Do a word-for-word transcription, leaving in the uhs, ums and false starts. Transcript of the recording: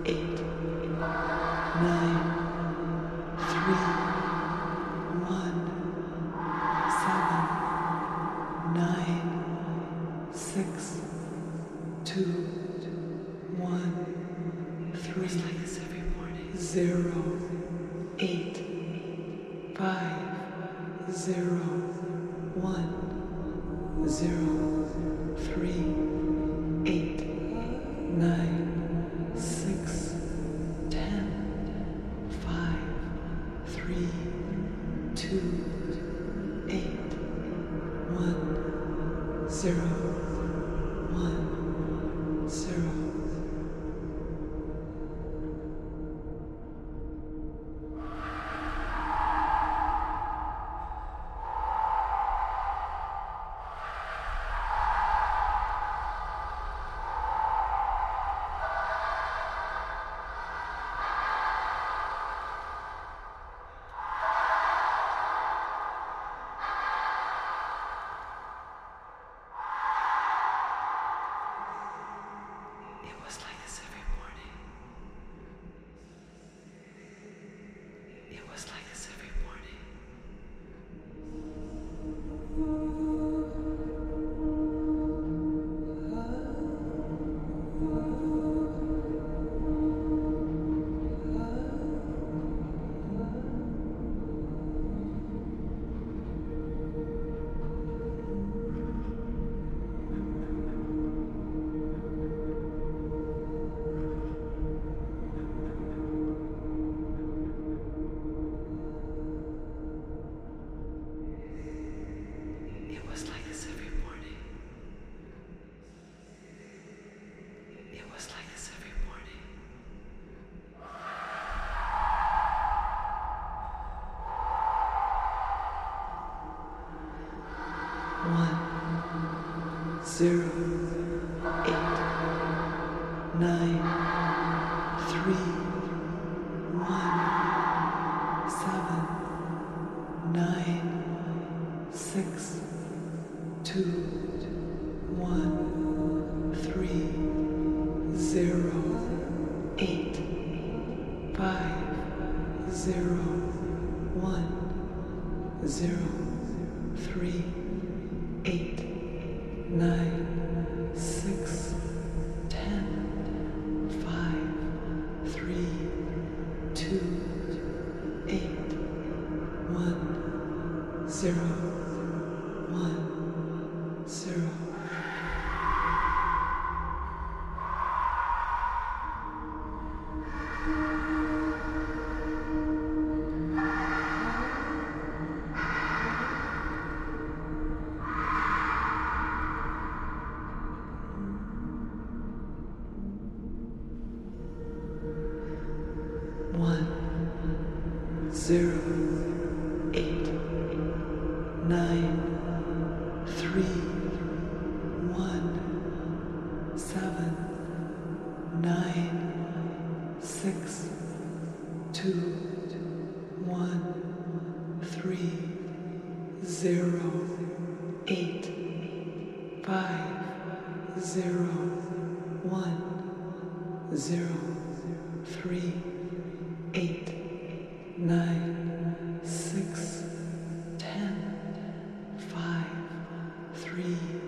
eight, nine, three, one, seven, nine, six, two, one, three, like this every morning. Zero, eight, five, zero, one, zero, three, eight, nine, six, ten, five, three, two, eight, one, zero, one, zero. It was like this every morning. It was like this every morning. It was like this every morning. It was like this every morning. One, zero, eight, nine, three, one, seven, nine, six, two, one, three, zero, eight, five, zero, one, zero, three, eight, nine, six, ten, five, three, two, eight, one, zero, one, zero. One, zero, eight, nine, three, one, seven, nine, six, two, one, three, zero, eight, five, zero, one, zero, three, eight, nine, six, ten, five, three,